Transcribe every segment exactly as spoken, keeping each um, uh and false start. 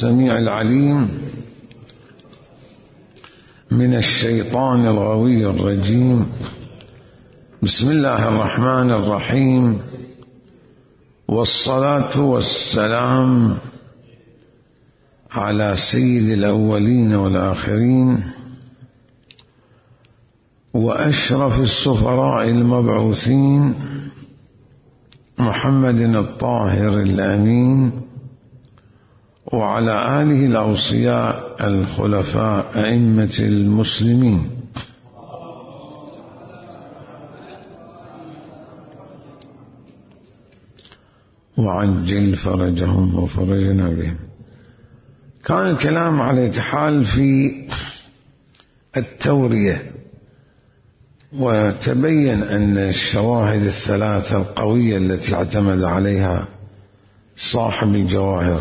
السميع العليم من الشيطان الغوي الرجيم. بسم الله الرحمن الرحيم، والصلاة والسلام على سيد الأولين والآخرين وأشرف السفراء المبعوثين محمد الطاهر الأمين، وعلى آله الأوصياء الخلفاء أئمة المسلمين. وعجل فرجهم وفرجنا بهم. كان الكلام على حال في التورية، وتبين أن الشواهد الثلاثة القوية التي اعتمد عليها صاحب الجواهر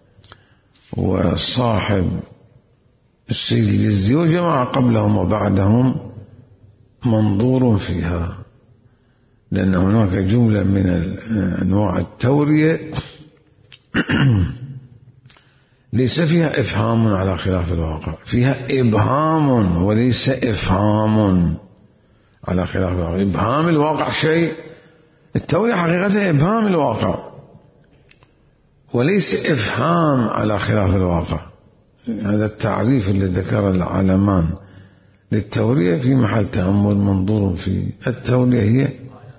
وصاحب السيد الجزي وجماعة قبلهم وبعدهم منظور فيها، لأن هناك جملة من أنواع التورية ليس فيها إفهام على خلاف الواقع، فيها إبهام وليس إفهام على خلاف الواقع. إبهام الواقع شيء، التورية حقيقة إبهام الواقع وليس إفهام على خلاف الواقع. هذا التعريف اللي ذكر العلمان للتورية في محل تأمل منظور فيه. التورية هي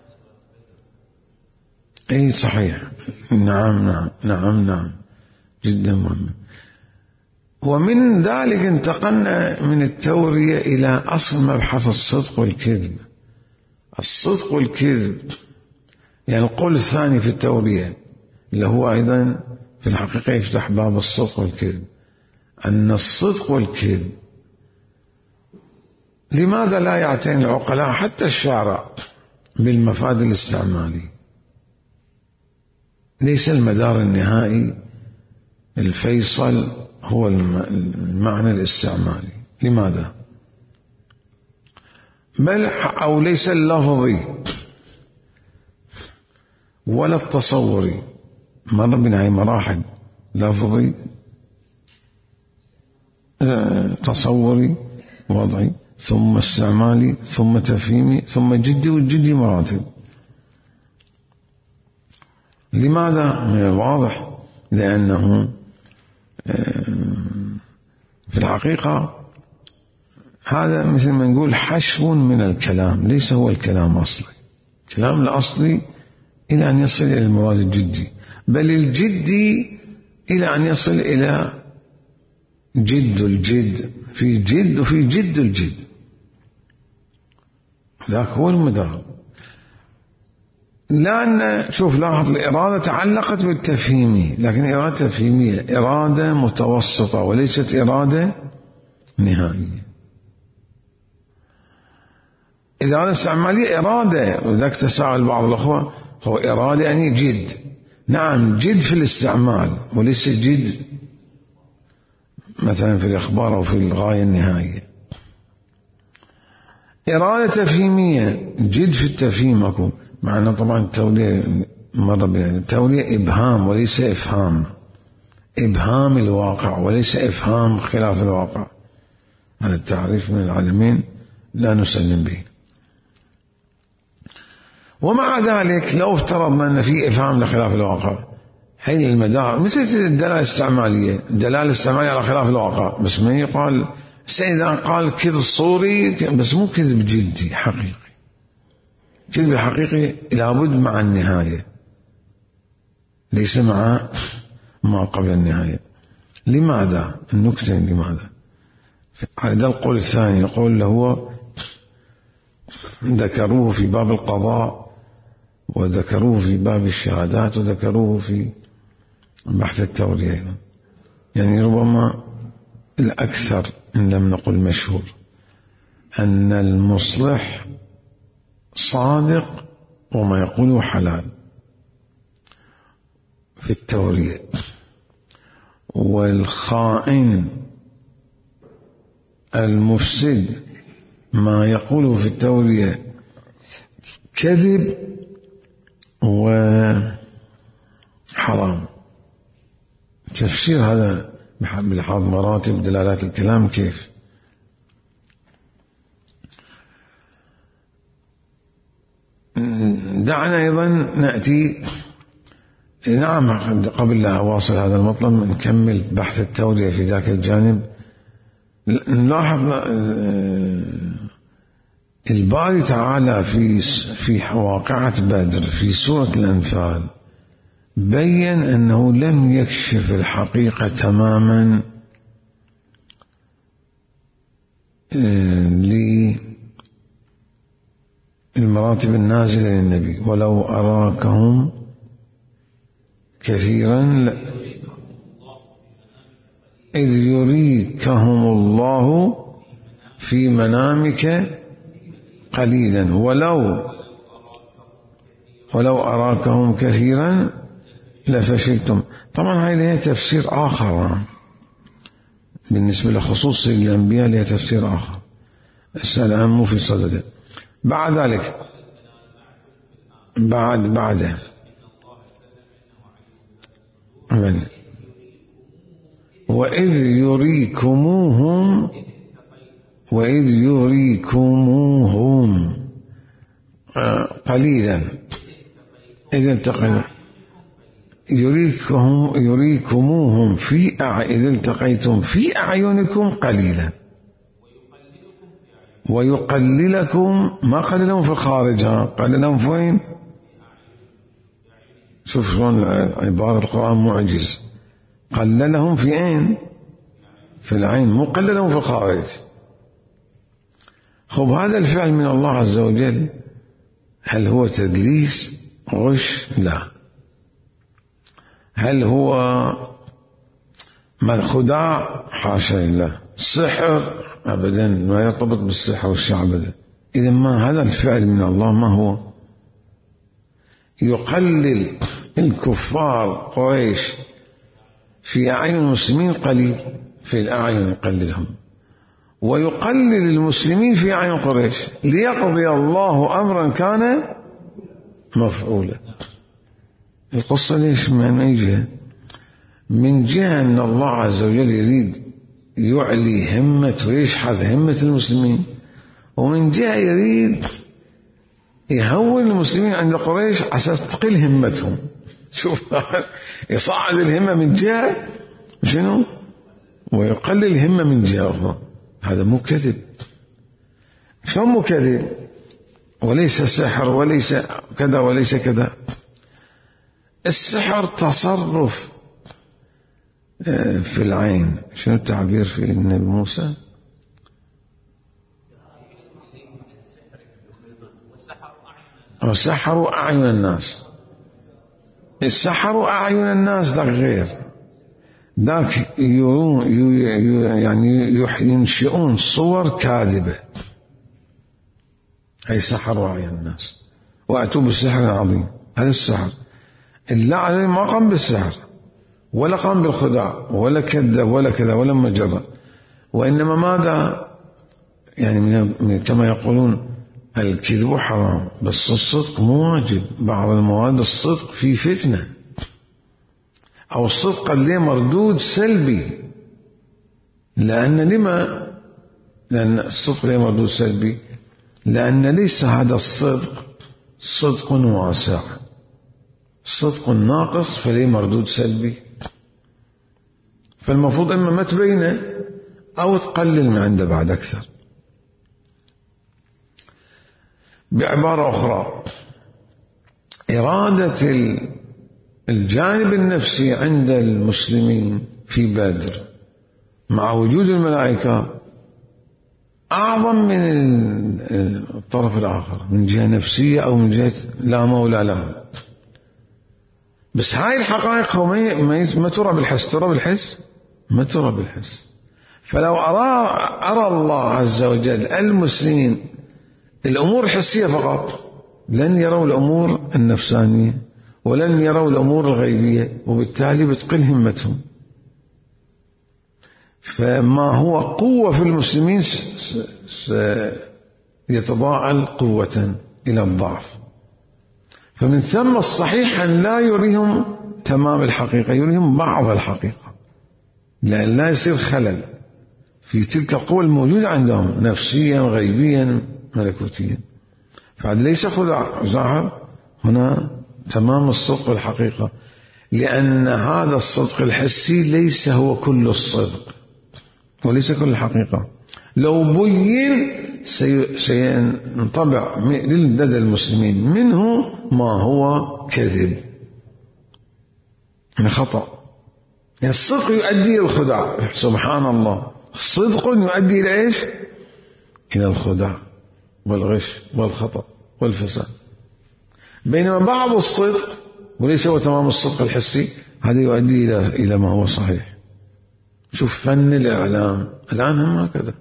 أي صحيح، نعم نعم نعم نعم جدا مهم. ومن ذلك انتقلنا من التورية إلى أصل مبحث الصدق والكذب. الصدق والكذب يعني القول الثاني في التورية اللي هو أيضا في الحقيقة يفتح باب الصدق والكذب، أن الصدق والكذب لماذا لا يعتني العقلاء حتى الشعراء بالمفاد الاستعمالي؟ ليس المدار النهائي الفيصل هو المعنى الاستعمالي، لماذا؟ بل أو ليس اللفظي ولا التصوري، مر بنا هاي مراحل، لفظي تصوري وضعي ثم استعمالي ثم تفهيمي ثم جدي، والجدي مراتب. لماذا؟ واضح، لأنه في الحقيقة هذا مثل ما نقول حشو من الكلام، ليس هو الكلام أصلي. الكلام الأصلي إلى أن يصل إلى المراد الجدي، بل الجدي إلى أن يصل إلى جد الجد، في جد وفي جد الجد، ذاك هو المدار. لأن شوف لاحظ، الإرادة تعلقت بالتفهيمي، لكن إرادة تفهيمية إرادة متوسطة وليست إرادة نهائية. الإرادة الاستعمالية إرادة، وذاك تساءل بعض الأخوة هو إرادة يعني جد. نعم جد في الاستعمال وليس جد مثلا في الإخبار أو في الغاية النهائية. إرادة تفهيمية جد في التفهيم أكو، معنى طبعا التولية مرة بين التولية إبهام وليس إفهام، إبهام الواقع وليس إفهام خلاف الواقع. هذا التعريف من العالمين لا نسلم به. ومع ذلك لو افترضنا أن في إفهام لخلاف الواقع، حين المدار مثل الدلالة الاستعمالية، الدلالة الاستعمالية على خلاف الواقع، بس من يقال سيدنا قال كذب صوري بس مو كذب جدي حقيقي. كذب الحقيقي لابد مع النهاية ليس مع ما قبل النهاية. لماذا؟ النكتة لماذا؟ هذا القول الثاني، يقول له هو ذكروه في باب القضاء وذكروه في باب الشهادات وذكروه في بحث التورية، يعني ربما الأكثر إن لم نقل مشهور أن المصلح صادق وما يقوله حلال في التورية، والخائن المفسد ما يقوله في التورية كذب وحرام. تفسير هذا بلحاظ مراتب دلالات الكلام كيف. دعنا أيضا نأتي، نعم قبل لا أواصل هذا المطلب نكمل بحث التورية في ذاك الجانب. نلاحظ الباري تعالى في في واقعة بدر في سورة الأنفال بين أنه لم يكشف الحقيقة تماما للمراتب النازلة للنبي. ولو أراكهم كثيرا إذ يريكهم الله في منامك قليلا ولو ولو أراكهم كثيرا لفشلتم. طبعا هاي لها تفسير آخر بالنسبة لخصوص الأنبياء، لها تفسير آخر الآن مو في صدده. بعد ذلك بعد بعده وإذ يريكموهم وإذ يريكموهم قليلا إذ التقيتم يريكهم يريكموهم في إذ التقيتم في أعينكم قليلا ويقللكم. ما قللهم في الخارج، ها قللهم فين؟ شوف شلون عبارة القرآن معجز. قللهم في عين في العين، مو قللهم في الخارج. خب هذا الفعل من الله عز وجل هل هو تدليس غش؟ لا. هل هو من خداع؟ حاشا لله. سحر؟ أبدا، ما يرتبط بالسحر والشعبدة. إذا ما هذا الفعل من الله ما هو؟ يقلل الكفار قريش في أعين المسلمين قليل، في الأعين يقللهم، ويقلل المسلمين في أعين قريش ليقضي الله أمرا كان مفعولا. القصة ليش؟ من أي جهة؟ من جهة أن الله عز وجل يريد يعلي همة ويشحذ همة المسلمين، ومن جهة يريد يهون المسلمين عند قريش عساس تقل همتهم. شوف، يصعد الهمة من جهة شنو ويقلل الهمة من جهة أخرى. هذا مو كذب. شو مو كذب؟ وليس سحر وليس كذا وليس كذا. السحر تصرف في العين. شنو التعبير في النبي موسى؟ وسحروا أعين الناس. السحروا أعين الناس ذاك غير، ذاك يعني ينشئون صور كاذبة. أي سحروا أعين الناس وأتوا بالسحر العظيم. هذا السحر. الله ما قام بالسحر ولا قام بالخداع ولا كذب ولا كذا ولا مجرد، وإنما ماذا؟ يعني من كما يقولون الكذب حرام بس الصدق مو واجب. بعض المواد الصدق في فتنة، أو الصدق اللي مردود سلبي. لأن لما لأن الصدق اللي مردود سلبي لأن ليس هذا الصدق صدق واسع، صدق ناقص فليه مردود سلبي. فالمفروض إما ما تبينه أو تقلل من عنده بعد أكثر. بعبارة أخرى، إرادة الجانب النفسي عند المسلمين في بدر مع وجود الملائكة أعظم من الطرف الآخر من جهة نفسية أو من جهة لا مولى له. بس هاي الحقائق ما ترى بالحس. ترى بالحس؟ ما ترى بالحس. فلو أرى, أرى الله عز وجل المسلمين الأمور الحسية فقط لن يروا الأمور النفسانية ولن يروا الأمور الغيبية، وبالتالي بتقل همتهم. فما هو قوة في المسلمين يتضاءل قوة إلى الضعف. فمن ثم الصحيح أن لا يريهم تمام الحقيقة، يريهم بعض الحقيقة. لأن لا يصير خلل في تلك القوى الموجودة عندهم نفسيا غيبيا ملكوتيا. فهذا ليس خداع ظاهر هنا تمام الصدق والحقيقة، لأن هذا الصدق الحسي ليس هو كل الصدق وليس كل الحقيقة. لو بين سينطبع لدى المسلمين منه ما هو كذب، يعني خطأ. يعني الصدق يؤدي إلى الخداع، سبحان الله، صدق يؤدي إلى إيش؟ إلى الخداع والغش والخطأ والفساد. بينما بعض الصدق وليس هو تمام الصدق الحسي هذا يؤدي إلى إلى ما هو صحيح. شوف فن الإعلام الآن هم هكذا.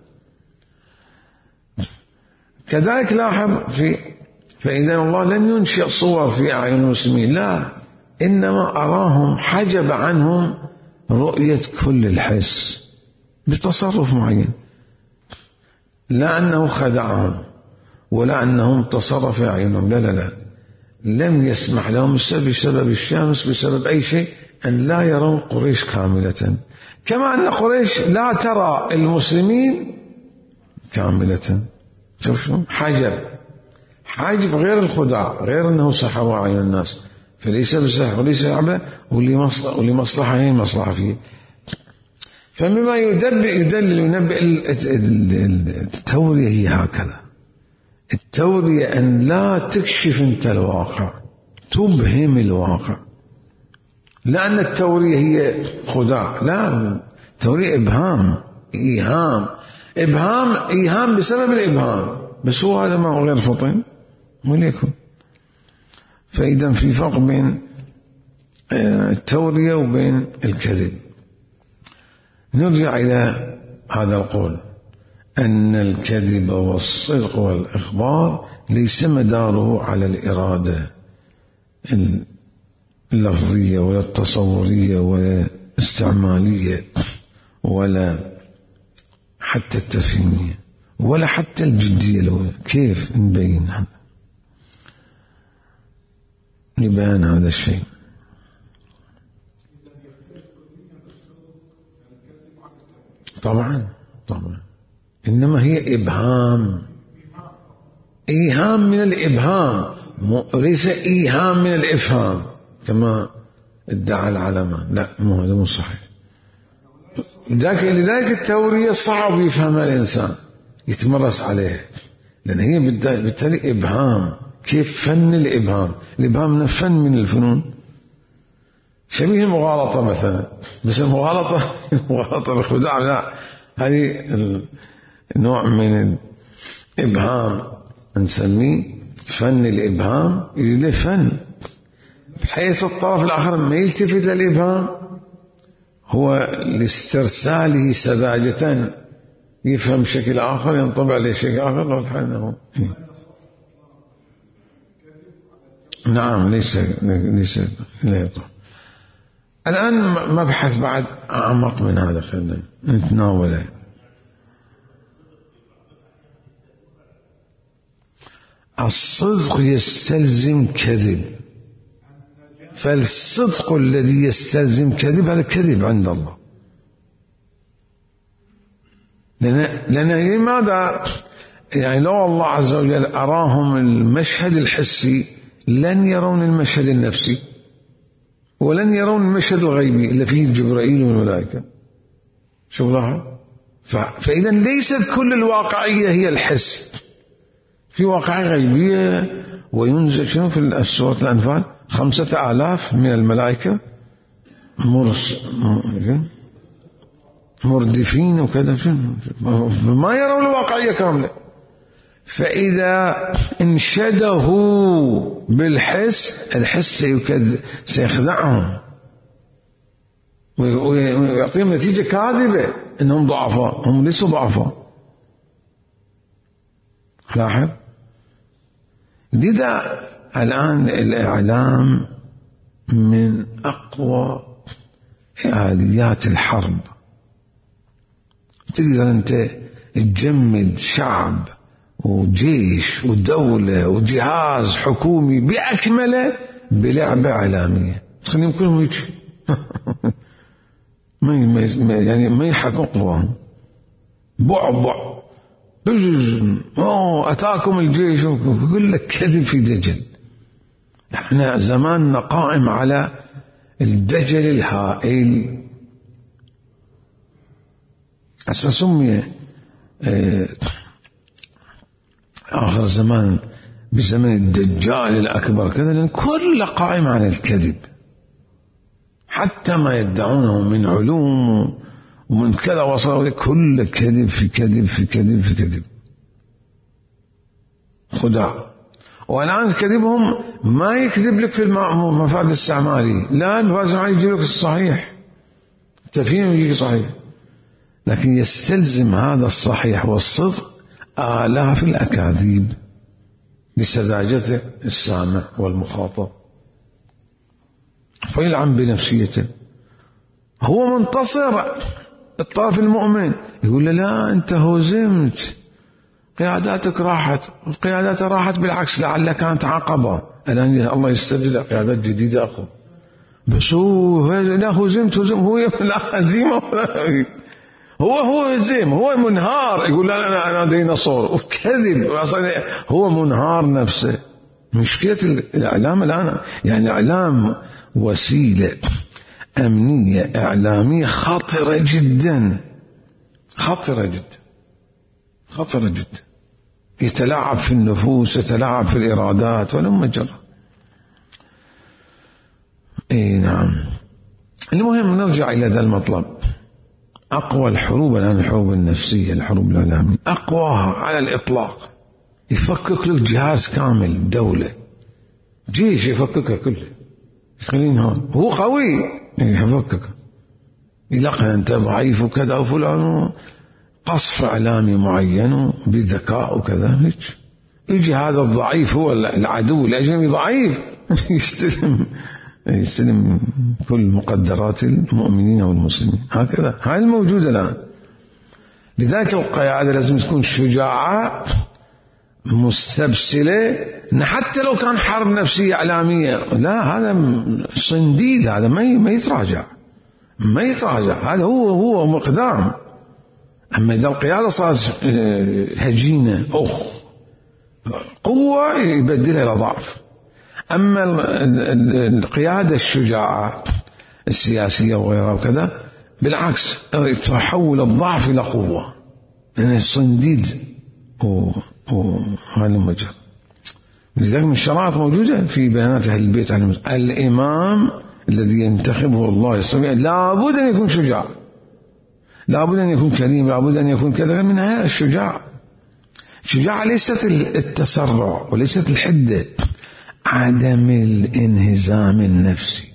كذلك لاحظ في فإذا الله لم ينشئ صور في أعين المسلمين، لا، إنما أراهم حجب عنهم رؤية كل الحس بتصرف معين، لا أنه خدعهم ولا أنهم تصرف في أعينهم، لا لا لا، لم يسمح لهم بسبب الشمس بسبب أي شيء أن لا يرون قريش كاملة، كما أن قريش لا ترى المسلمين كاملة. شوف شو حاجب حاجب غير الخداع، غير أنه سحر أعين الناس، فليس بسحر وليس عبث، ولي مصلحة هي مصلحة فيه. فمما يدل يدل ينبئ التورية هي هكذا. التورية أن لا تكشف أنت الواقع، تبهم الواقع، لأن التورية هي خداع، لا، التورية إبهام، إيهام، إبهام إيهام بسبب الإبهام، بس هو هذا ما هو غير فطن وليكن. فإذا في فرق بين التورية وبين الكذب. نرجع إلى هذا القول أن الكذب والصدق والإخبار ليس مداره على الإرادة اللفظية ولا التصورية ولا الاستعمالية ولا حتى التفهيمية ولا حتى الجدية. لو كيف نبين هذا لبيان هذا الشيء؟ طبعا طبعا، إنما هي إبهام، إيهام من الإبهام، ليس إيهام من الإفهام كما ادعى العلماء، لا، مو هذا مو صحيح. لذلك التورية صعب يفهمها الإنسان يتمرس عليها، لأن هي بالتالي إبهام. كيف فن الإبهام؟ الإبهام فن من الفنون، شبيه المغالطة مثلا، بس المغالطة المغالطة الخداع لا، هذه نوع من الإبهام نسميه فن الإبهام. يجي فن بحيث الطرف الآخر ما يلتفت للإبهام، هو لاسترساله سذاجة يفهم شكل آخر ينطبع لشكل آخر. والحين نعم، ليس ليس لا يطلع. الآن مبحث بعد أعمق من هذا، خلينا نتناوله. الصدق يستلزم كذب، فالصدق الذي يستلزم كذب هذا كذب عند الله. لأن, لأن لماذا؟ يعني لو الله عز وجل أراهم المشهد الحسي لن يرون المشهد النفسي ولن يرون المشهد الغيبي اللي فيه جبرائيل والملائكة. شوف لها، فإذا ليست كل الواقعية هي الحس، في واقعية غيبية. وينزل شنو في سورة الأنفال خمسة آلاف من الملائكة مرس مردفين وكذا، ما يرون الواقعية كاملة. فإذا انشده بالحس، الحس سيخدعهم ويعطيهم نتيجة كاذبة إنهم ضعفاء، هم ليسوا ضعفاء. لاحظ، لذا الآن الإعلام من أقوى آليات الحرب. تقدر أنت تجمد شعب وجيش ودولة وجهاز حكومي بأكمله بلعبة إعلامية، تخليهم كلهم يجي ما يعني ما يحققهم بعبع أوه أتاكم الجيش يقول لك كذب في دجل. احنا زماننا قائم على الدجل الهائل. هسه سمي آخر زمان بزمن الدجال الأكبر كذا، لأن كله قائم على الكذب، حتى ما يدعونه من علوم ومن كذا وصلوا كل كذب في كذب في كذب في كذب، خداع. والآن كذبهم ما يكذب لك في المفاد الاستعماري، لا المفاد الاستعماري يجي لك الصحيح، تفهيم يجيك صحيح، لكن يستلزم هذا الصحيح والصدق آلاف الأكاذيب لسذاجته السامع والمخاطب، فيلعن بنفسيته. هو منتصر الطرف المؤمن يقول له لا أنت هزمت، قياداتك راحت، القيادات راحت بالعكس لعل كانت عقبة، الآن الله يستبدل قيادات جديدة أخرى، بس هو لا هزمت هزم هو لا هزيمة ولا هو هو هزيم، هو منهار، يقول لا أنا أنا ديناصور، وكذب، هو منهار نفسه. مشكلة الإعلام الآن يعني الإعلام وسيلة أمنية إعلامية خطرة جدا، خطرة جدا، خطرة جدا، يتلاعب في النفوس، يتلاعب في الإرادات ولم مجرى. اي نعم. المهم نرجع إلى ذا المطلب. أقوى الحروب الآن الحروب النفسية، الحروب الإعلامية أقواها على الإطلاق، يفكك لك جهاز كامل دولة، جيش يفككها كله، خلينا هون هو قوي يفكك، يلقى أنت ضعيف وكذا وفلان، قصف إعلامي معين بذكاء وكذا، هيك يجي هذا الضعيف هو العدو الأجنبي ضعيف يستلم يستلم كل مقدرات المؤمنين والمسلمين. هكذا هاي الموجودة الآن. لذلك القيادة لازم تكون شجاعة مستبسلة، حتى لو كان حرب نفسية إعلامية، لا هذا صنديد، هذا ما ما يتراجع، ما يتراجع، هذا هو هو مقدام. أما إذا القيادة صارت هجينة أخ قوة يبدلها إلى ضعف. أما القيادة الشجاعة السياسية وغيرها وكذا بالعكس تحول الضعف إلى قوة، يعني الصنديد وهذا المجال. لذلك من الشرائط موجودة في بيانات أهل البيت عن الإمام الذي ينتخبه الله يستطيع لابد أن يكون شجاع، لابد أن يكون كريم، لابد أن يكون كذا. من هذا الشجاع، الشجاعة ليست التسرع وليست الحدة، عدم الانهزام النفسي.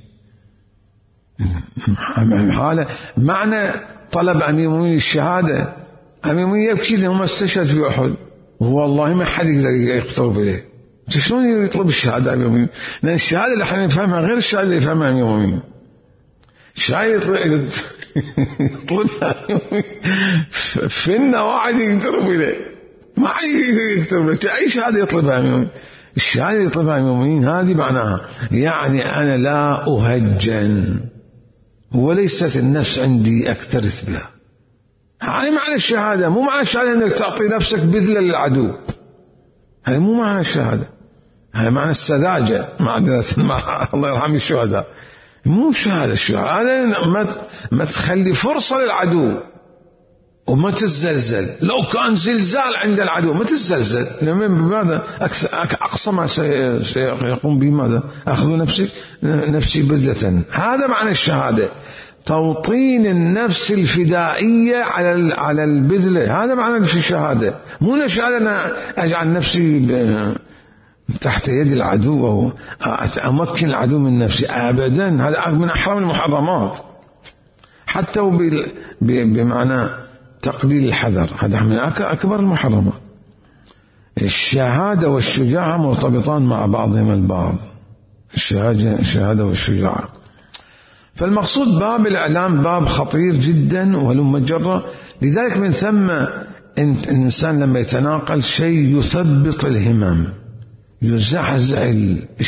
حالة معنى طلب أمير المؤمنين الشهادة، أمير المؤمنين يبكي لأنه ما استشهد في أحد، وهو والله ما حد يقدر يقترب إليه. شلون يطلب الشهادة أمير المؤمنين؟ لأن الشهادة اللي احنا نفهمها غير الشهادة اللي يفهمها أمير المؤمنين. الشهادة يطلبها فينا واحد يقترب إليه، ما حد يقترب إليه. أي شهادة يطلبها أمير المؤمنين؟ الشهادة اللي يطلبها أمير المؤمنين هذه معناها يعني أنا لا أهجن وليست النفس عندي أكترث بها. هذه معنى الشهادة، مو معنى الشهادة أنك تعطي نفسك بذلة للعدو، هذا مو معنى الشهادة، هذا معنى السذاجة معذرة مع الله يرحم الشهداء. مو شهادة، الشهادة ما ما تخلي فرصة للعدو وما تزلزل. لو كان زلزال عند العدو ما تزلزل، بماذا أقصى ما سيقوم به ماذا؟ أخذ نفسي نفسي بذلة. هذا معنى الشهادة، توطين النفس الفدائية على على البذلة، هذا معنى في الشهادة. مو الشهادة أنا أجعل نفسي تحت يد العدو أو أمكن العدو من نفسي، أبدا، هذا من أحرام المحرمات، حتى بمعنى تقليل الحذر، هذا من أكبر المحرمات. الشهادة والشجاعة مرتبطان مع بعضهما البعض، الشهادة الشهادة والشجاعة. فالمقصود باب الإعلام باب خطير جدا ولم مجرة. لذلك من ثم الإنسان لما يتناقل شيء يثبط الهمم، يزعزع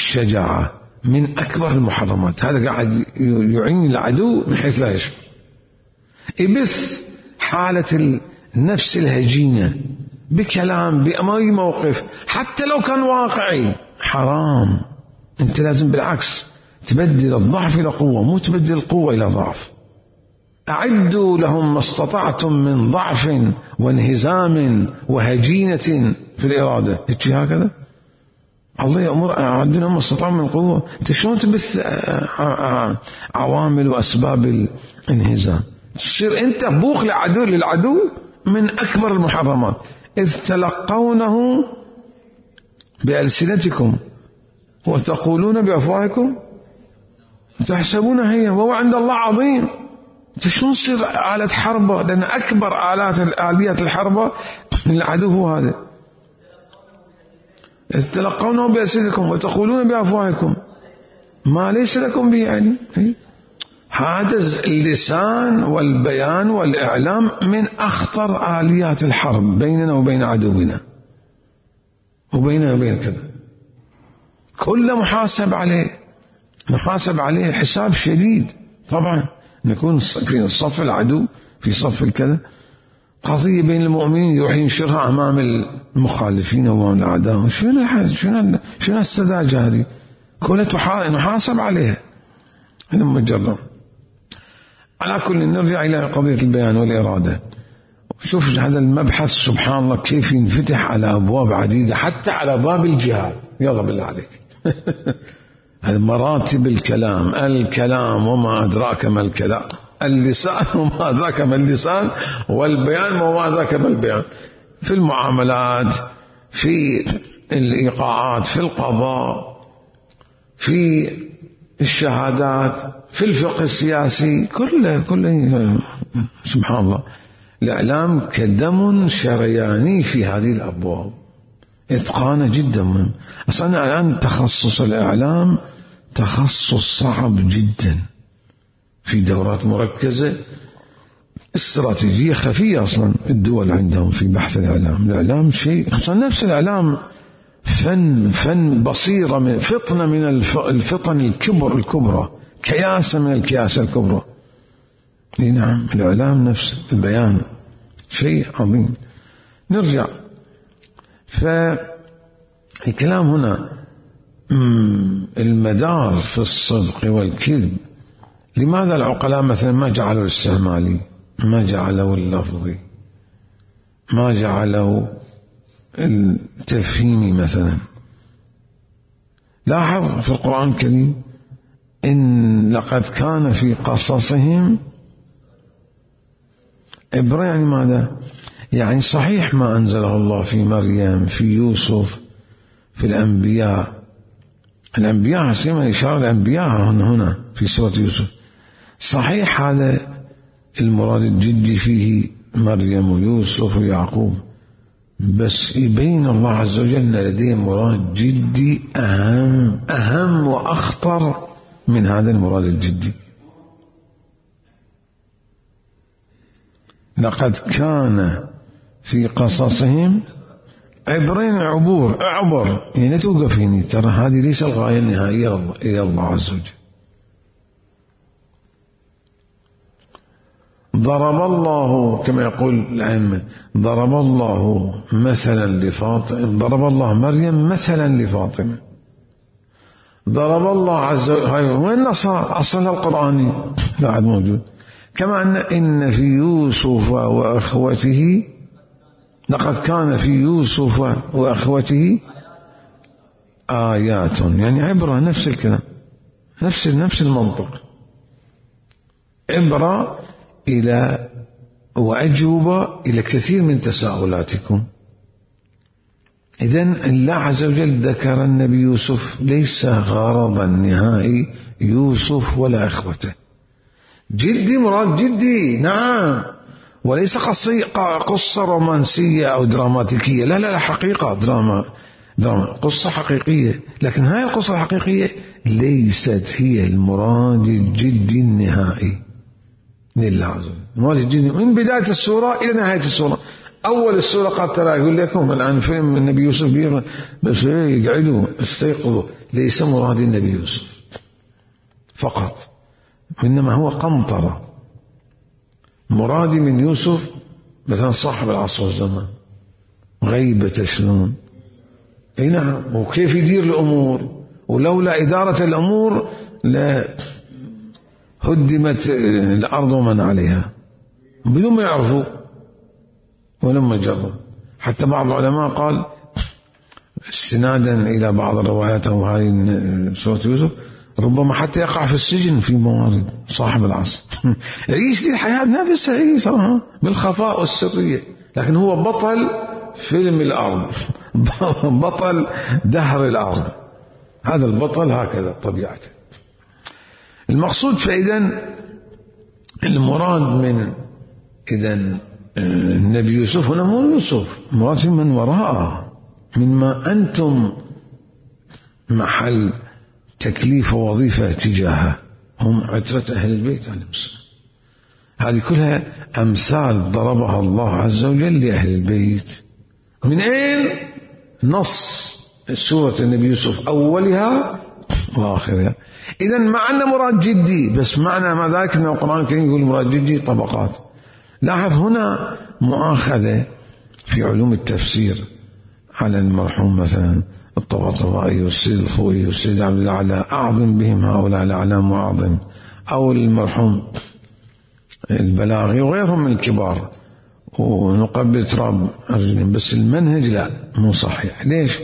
الشجاعة من أكبر المحرمات، هذا قاعد يعين العدو من حيث لا يشعر. يبث حالة النفس الهجينة بكلام بأي موقف حتى لو كان واقعي، حرام. أنت لازم بالعكس تبدل الضعف إلى قوة، مو تبدل القوة إلى ضعف. أعدوا لهم ما استطعتم من ضعف وانهزام وهجينة في الإرادة. هيك هكذا الله يأمر أعدوا لهم ما استطعتم من قوة. أنت شلون تبث عوامل وأسباب الانهزام؟ تصير أنت بوخ للعدو للعدو من أكبر المحرمات. إذ تلقونه بألسنتكم وتقولون بأفواهكم تحسبون هي وهو عند الله عظيم. شلون تصير آلة حربة؟ لأن أكبر آلات آليات الحربة العدو هو هذا. إذ تلقونه بألسنتكم وتقولون بأفواهكم ما ليس لكم به علم. هذا اللسان والبيان والإعلام من أخطر آليات الحرب بيننا وبين عدونا وبيننا وبين كذا. كل محاسب عليه، محاسب عليه حساب شديد. طبعا نكون في صف العدو في صف الكذا. قضية بين المؤمنين يروح ينشرها أمام المخالفين وأمام الأعداء. شنو شنو شنو السذاجة هذه؟ كلها نحاسب عليها. هذا مجرد. على كل نرجع إلى قضية البيان والإرادة. شوف هذا المبحث سبحان الله كيف ينفتح على أبواب عديدة، حتى على باب الجهاد. يلا بالله عليك. هذا مراتب الكلام. الكلام وما أدراك ما الكلام، اللسان وما أدراك ما اللسان، والبيان وما أدراك ما البيان. في المعاملات، في الإيقاعات، في القضاء، في الشهادات، في الفقه السياسي، كله كله سبحان الله. الإعلام كدم شرياني في هذه الأبواب، إتقانه جدا مهم. أصلا الآن تخصص الإعلام تخصص صعب جدا، في دورات مركزة، استراتيجية خفية. أصلا الدول عندهم في بحث الإعلام. الإعلام شيء أصلا نفس الإعلام فن فن بصيرة من فطنة من الفطن الكبر الكبرى، كياسة من الكياسة الكبرى. نعم الإعلام نفس البيان شيء عظيم. نرجع فالكلام هنا المدار في الصدق والكذب. لماذا العقلاء مثلا ما جعلوا الاستعمالي، ما جعلوا اللفظي، ما جعلوا التفهيمي مثلا؟ لاحظ في القرآن الكريم إن لقد كان في قصصهم عبرة. يعني ماذا؟ يعني صحيح ما أنزله الله في مريم، في يوسف، في الأنبياء. الأنبياء سيما إشارة الأنبياء هنا, هنا في سورة يوسف. صحيح هذا المراد الجدي فيه مريم ويوسف ويعقوب، بس يبين الله عز وجل لديه مراد جدي أهم أهم وأخطر من هذا المراد الجدي. لقد كان في قصصهم عبرين عبور أعبر. يعني توقف هنا، ترى هذه ليس الغاية النهائية إلى الله عز وجل. ضرب الله كما يقول الأئمة، ضرب الله مثلا لفاطمة، ضرب الله مريم مثلا لفاطمة، ضرب الله عز وجل. وين أصل القرآني؟ لا عاد موجود. كما أن إن في يوسف وأخوته، لقد كان في يوسف وأخوته آيات، يعني عبرة. نفس الكلام، نفس نفس المنطق، عبرة إلى وأجوبة إلى كثير من تساؤلاتكم. إذن الله عز وجل ذكر النبي يوسف ليس غرضا نهائي يوسف ولا أخوته. جدي مراد جدي، نعم، وليس قصة رومانسية أو دراماتيكية. لا لا لا، حقيقة دراما دراما قصة حقيقية. لكن هاي القصة الحقيقية ليست هي المراد الجدي النهائي لله عز وجل. المراد الجدي من بداية السورة إلى نهاية السورة. أول السورة قد ترى يقول لكم الآن فيلم النبي يوسف بيرا، بس يقعدوا استيقظوا، ليس مراد النبي يوسف فقط، إنما هو قنطرة مرادي من يوسف مثلا صاحب العصر والزمان، غيبة شلون، اي نعم، وكيف يدير الأمور، ولولا إدارة الأمور لهدمت الأرض ومن عليها بدون ما يعرفوا ولما جروا. حتى بعض العلماء قال استنادا إلى بعض الروايات أو هاي سورة يوسف ربما حتى يقع في السجن في موارد صاحب العصر يعيش دي الحياة نفسها هي صراحة بالخفاء والسرية، لكن هو بطل فيلم الأرض بطل دهر الأرض، هذا البطل هكذا طبيعته. المقصود فإذن المراد من إذن النبي يوسف هنا مو يوسف، مراد من وراءه، مما أنتم محل تكليف ووظيفة تجاهه، هم عترة أهل البيت عليهم السلام. هذه كلها أمثال ضربها الله عز وجل لأهل البيت. من أين؟ نص سورة النبي يوسف أولها وآخرها. إذن معنى مراد جدي، بس معنى ما ذلك أن القرآن الكريم يقول مراد جدي طبقات. لاحظ هنا مؤاخذة في علوم التفسير على المرحوم مثلا الطباطبائي والسيد الخوئي والسيد عبد الأعلى، أعظم بهم هؤلاء الأعلام وأعظم، أو المرحوم البلاغي وغيرهم من الكبار، ونقبل تراب أرجلهم، بس المنهج لا مو صحيح. ليش؟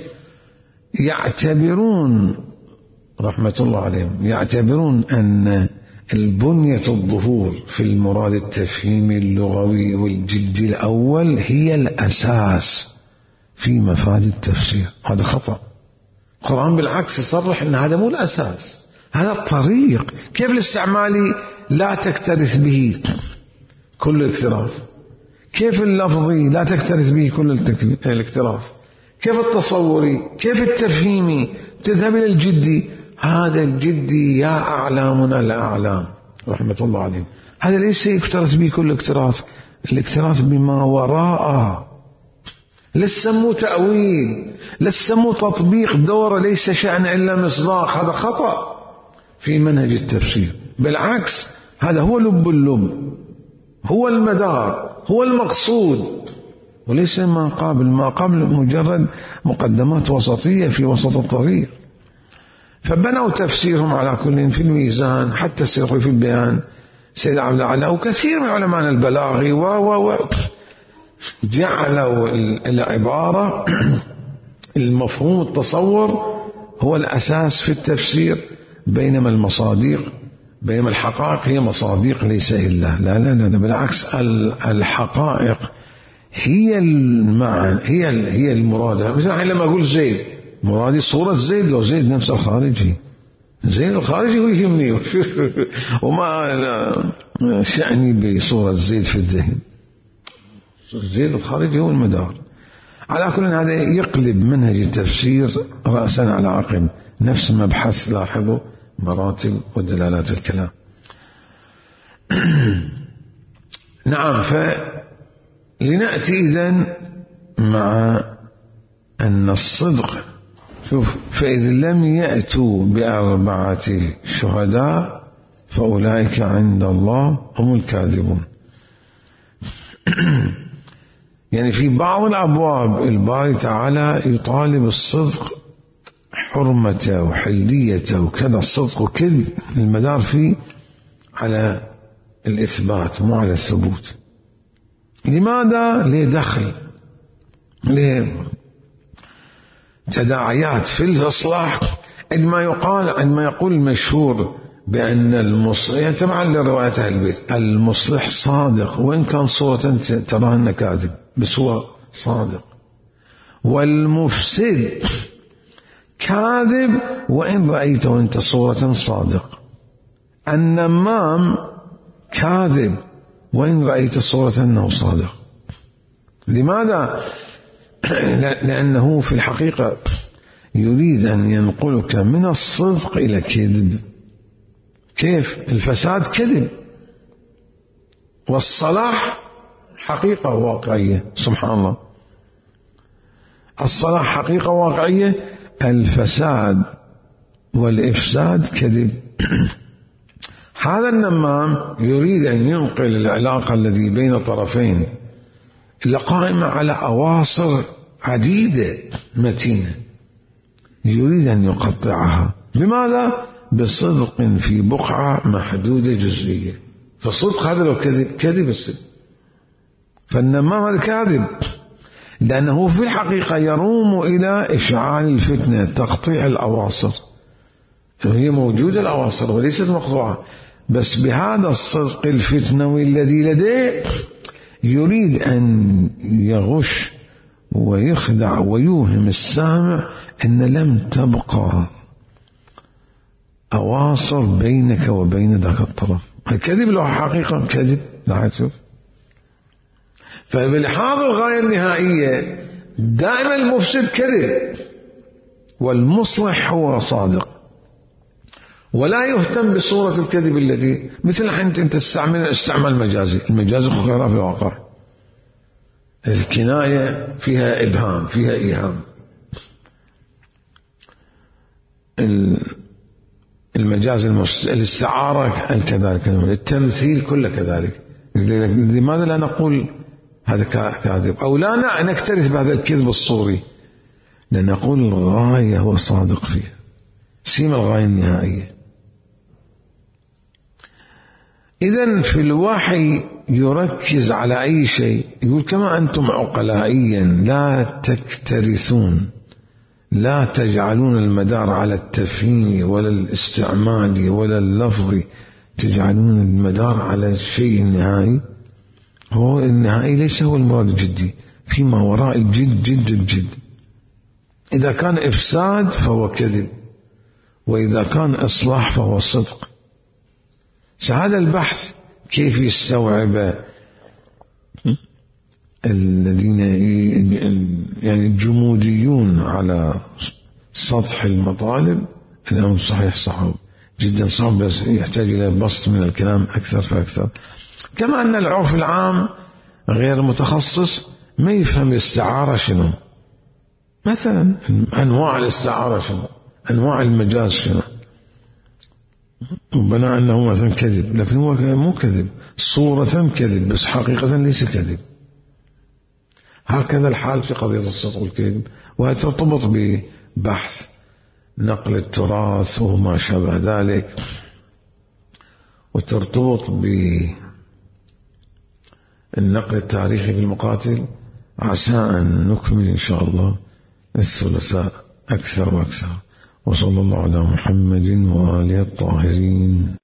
يعتبرون رحمة الله عليهم يعتبرون أن البنية الظهور في المراد التفهيمي اللغوي والجدي الأول هي الأساس في مفاد التفسير. هذا خطأ. القرآن بالعكس يصرح أن هذا مو الأساس، هذا الطريق. كيف الاستعمالي لا تكترث به كل الاكتراث، كيف اللفظي لا تكترث به كل الاكتراث، كيف التصوري، كيف التفهيمي تذهب إلى الجدي. هذا الجدي يا أعلامنا الأعلام رحمة الله عليهم، هذا ليس يكترث به كل الاكتراث، الاكتراث بما وراءه. لا تسموه تأويل، لا تسموه تطبيق دورة، ليس شأن إلا مصداق. هذا خطأ في منهج التفسير. بالعكس هذا هو لب اللب، هو المدار، هو المقصود، وليس ما قابل. ما قبل مجرد مقدمات وسطية في وسط الطريق. فبنوا تفسيرهم على كل في الميزان، حتى السر في البيان سيد عبد الأعلى وكثير من علماء البلاغي و و و جعلوا العبارة المفهوم التصور هو الأساس في التفسير، بينما المصادق بينما الحقائق هي مصادق ليس إلا. لا لا لا بالعكس، الحقائق هي المعنى، هي هي المراد. مثلا لما أقول زيد مرادي صورة زيد، لو زيد نفس الخارجي، زيد الخارجي هو يهمني وما شأني بصورة زيد في الذهن، زيد الخارجي هو المدار. على كل هذا يقلب منهج التفسير رأسا على عقب، نفس مبحث لاحظوا مراتب ودلالات الكلام. نعم. فلنأتي إذن مع أن الصدق، شوف، فإذ لم يأتوا بأربعة شهداء فأولئك عند الله هم الكاذبون. يعني في بعض الأبواب الباري تعالى يطالب الصدق حرمته وحليته وكذا، الصدق وكذب المدار فيه على الإثبات مو على الثبوت. لماذا؟ ليه دخل، ليه تداعيات في الإصلاح. عندما يقال عندما يقول المشهور بأن المصلح، يعني تبعا لرواية أهل البيت، المصلح صادق وإن كان صورة تراها أنه كاذب بس هو صادق، والمفسد كاذب وإن رأيته أنت صورة صادق، النمام كاذب وإن رأيت صورة أنه صادق. لماذا؟ لأنه في الحقيقة يريد أن ينقلك من الصدق إلى كذب. كيف؟ الفساد كذب، والصلاح حقيقة واقعية. سبحان الله، الصلاح حقيقة واقعية، الفساد والإفساد كذب. هذا النمام يريد أن ينقل العلاقة التي بين طرفين اللي قائمة على أواصر عديدة متينة، يريد أن يقطعها. بماذا؟ بصدق في بقعة محدودة جزئية. فالصدق هذا لو كذب كذب الصدق، فالنمام هذا كاذب، لأنه في الحقيقة يروم إلى إشعال الفتنة، تقطيع الأواصر. هي موجودة الأواصر وليست مقطوعة، بس بهذا الصدق الفتنوي الذي لديه يريد أن يغش ويخدع ويوهم السامع أن لم تبقى أواصر بينك وبين ذاك الطرف. الكذب له حقيقة كذب، لا تشوف. فبالحاض الغاية النهائية دائما المفسد كذب والمصلح هو صادق، ولا يهتم بصورة الكذب الذي مثل أنت أنت تستعمل استعمال مجازي. المجازي خلاف الواقع، الكناية فيها إبهام، فيها إيهام. المجاز الاستعارة كذلك، التمثيل كله كذلك. لماذا لا نقول هذا كاذب أو لا نكترث بهذا الكذب الصوري؟ لأن نقول الغاية هو صادق فيها، سيما الغاية النهائية. إذن في الوحي يركز على أي شيء، يقول كما أنتم عقلائيا لا تكترثون، لا تجعلون المدار على التفهيم ولا الاستعمال ولا اللفظ، تجعلون المدار على الشيء النهائي. هو النهائي ليس هو المراد الجدي، فيما وراء الجد جد الجد. إذا كان إفساد فهو كذب، وإذا كان إصلاح فهو صدق. هذا البحث كيف يستوعب الذين يعني الجموديون على سطح المطالب؟ الأمر صحيح صعب جدا، صعب، بس يحتاج إلى بسط من الكلام أكثر فأكثر. كما أن العرف العام غير متخصص ما يفهم الاستعارة شنو، مثلا أنواع الاستعارة شنو، أنواع المجاز شنو، وبناء أنه مثلا كذب، لكن هو مو كذب، صورة كذب بس حقيقة ليس كذب. هكذا الحال في قضية الصدق والكذب، وترتبط ببحث نقل التراث وما شابه ذلك، وترتبط بالنقل التاريخي في المقاتل. عسى أن نكمل إن شاء الله الثلاثاء أكثر وأكثر. وصلى الله على محمد وآله الطاهرين.